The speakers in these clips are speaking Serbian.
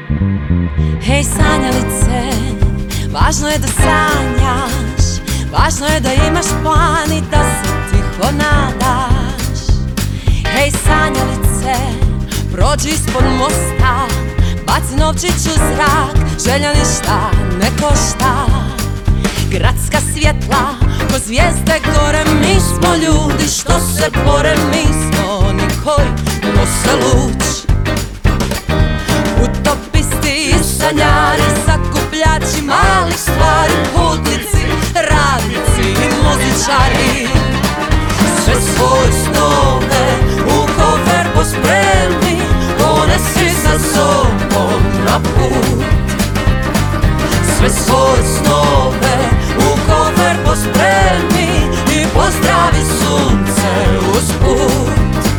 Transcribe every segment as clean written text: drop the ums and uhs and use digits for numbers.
Hej sanjalice, važno je da sanjaš, važno je da imaš plan i da se tiho nadaš. Hej sanjalice, prođi ispod mosta, baci novčić u zrak, želja ništa ne košta. Gradska svjetla, ko zvijezde gore, mi smo ljudi što se bore, mi smo oni koji nose luč. Utopisti i sanjari, sakupljači malih stvari, putnici, radnici i muzičari. Sve svoje snove u kofer pospremi, ponesi sa sobom na put. Sve svoje snove u kofer pospremi i pozdravi sunce usput.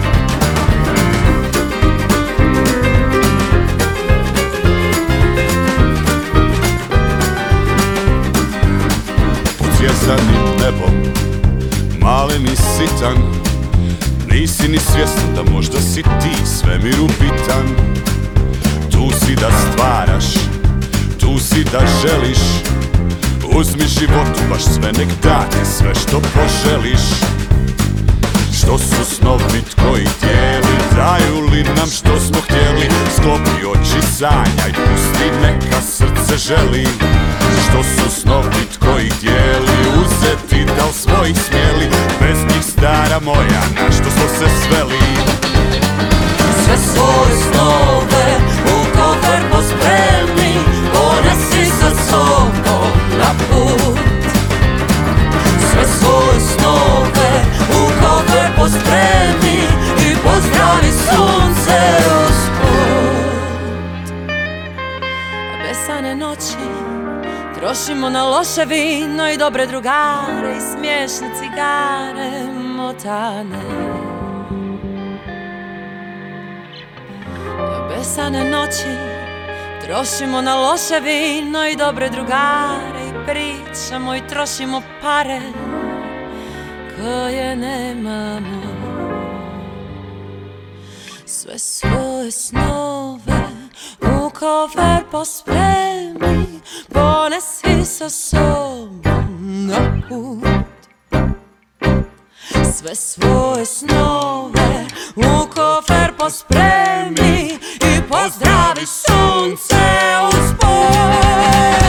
Pod zvjezdanim nebom, malen i sitan, nisi ni svjestan da možda si ti svemiru bitan. Tu si da stvaraš, tu si da želiš, uzmi životu baš sve, nek da ti sve što poželiš. Što su snovi tkoji dijeli, daju li nam što smo htjeli? Sklopi oči, sanjaj, pusti, neka srce želi. Što su snovi tkoji dijeli, uzeti da li svojih smjeli? Bez njih stara moja, na što smo se sveli? Sve svoje snove u kofer pospremi, ponesi sa sobom na put. Sve svoje snove u kofer pospremi i pozdravi sunce usput. Besane noći trošimo na loše vino i dobre drugare i smiješne cigare motane. Besane noći trošimo na loše vino i dobre drugare i pričamo i trošimo pare koje nemamo. Sve svoje snove u kofer pospremi, ponesi sa sobom na put. Sve svoje snove u kofer pospremi i pozdravi sunce usput.